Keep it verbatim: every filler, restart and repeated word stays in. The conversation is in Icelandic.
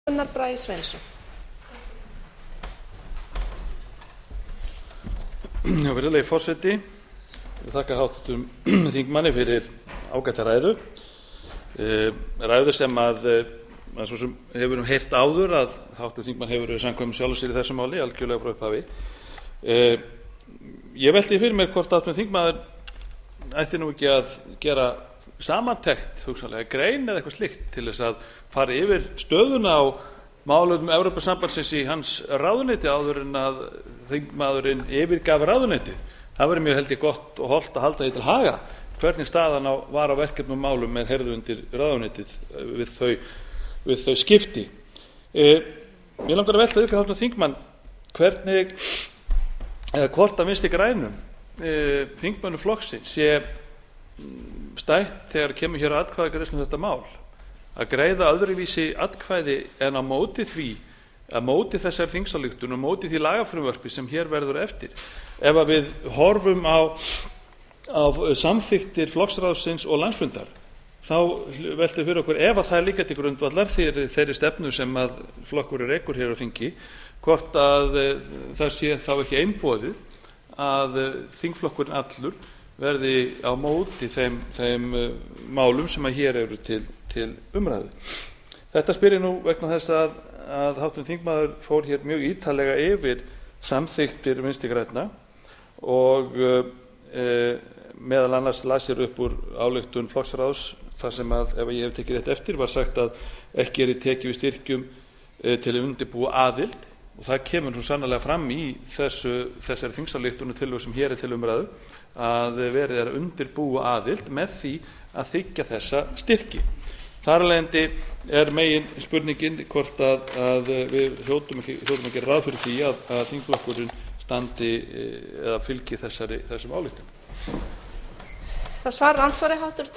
Gunnar Bragi Sveinsson. Virðulegi forseti, ég þakka háttvirtum þingmanni fyrir ágæta ræðu. Ræðu sem að, að svo sem hefur heyrt áður að háttvirtur þingmann hefur verið samkvæmur sjálfur sér í þessu máli, algjörlega frá upphafi. Ég velti fyrir mér hvort háttvirtur þingmaður ætti nú ekki að gera samantekt, hugsanlega grein eða eitthvað slíkt til þess að fara yfir stöðuna á málefnum Evrópusambandsins í hans ráðuneyti áður en að þingmaðurinn yfirgaf ráðuneytið. Það verður mjög held ég gott og hollt að halda því til haga hvernig staðan á, var á verkefnum málum er heyrðu undir ráðuneytið við þau, við þau skipti. E, mér langar að velta upp hjá háttvirtum þingmann hvernig eða hvort að Vinstri grænum e, þingmönnum flokksins sé stætt þegar kemur hér að atkvæðagreiðslu um þetta mál að greiða öðruvísi atkvæði en á móti því að móti þessari þingsályktun og móti því lagafrumvarpi sem hér verður eftir. Ef að við horfum á, á samþykktir flokksráðsins og landsfundar þá veltum fyrir okkur ef að það er líka til grundvallar þeirri, þeirri stefnu sem að flokkurinn rekur hér á þingi hvort að það sé þá ekki einboðið að þingflokkurinn allur verði á móti þeim, þeim uh, málum sem að hér eru til, til umræðu. Þetta spyr ég nú vegna þess að, að háttvirtur þingmaður fór hér mjög ítarlega yfir samþykktir Vinstri grænna og uh, uh, meðal annars las hér upp úr ályktun flokksráðs þar sem að, ef ég hef tekið rétt eftir, var sagt að ekki er í tekið við styrkjum uh, til að undirbúa aðild og það kemur nú sannarlega fram í þessu, þessari þingsályktun og tillögu sem hér er til umræðu að verið er að undirbúa aðild með því að þiggja þessa styrki. Þar af leiðandi er megin spurningin hvort að, að við hljótum ekki, hljótum ekki ráð fyrir því að, að þingflokkurinn standi eða fylgi þessari, þessum ályktunum. Það svarar andsvari háttvirtur